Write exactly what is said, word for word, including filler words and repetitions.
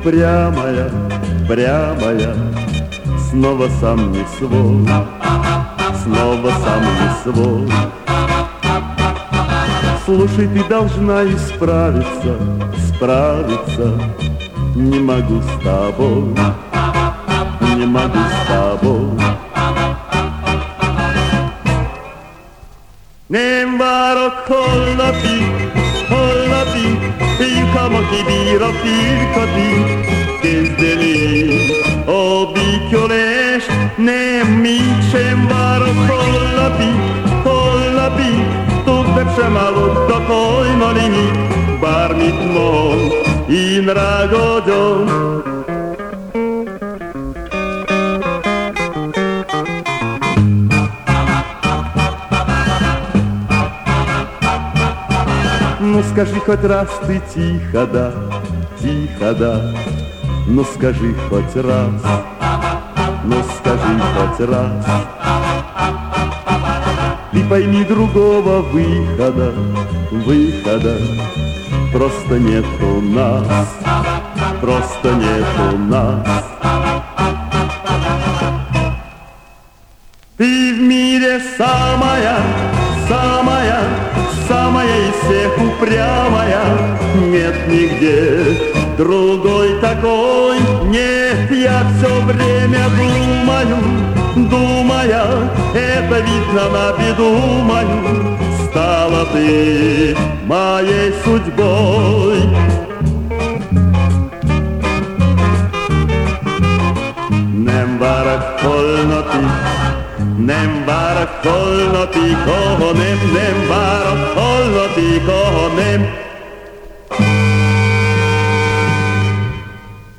упрямая, прямая, снова сам не свой, снова сам не свой. Слушай, ты должна исправиться, справиться. Не могу с тобой, не могу с тобой. Nem várok holnapig, holnapig, lyukam a kibírok firkatig. Kezdeni a bityolás, nem még sem várok holnapig, holnapig. Többet sem állottak hajnalig, bármit mond, én rágadom. Ну скажи хоть раз ты тихо, да, тихо, да. Ну скажи хоть раз, ну скажи хоть раз. Ты пойми, другого выхода, выхода просто нет у нас, просто нет у нас. Ты в мире самая, самая, самая из всех упрямая. Нет нигде другой такой. Нет, я все время думаю, думая, это видно на беду мою. Стала ты моей судьбой. Nem várok holnapig, nem várok holnapig,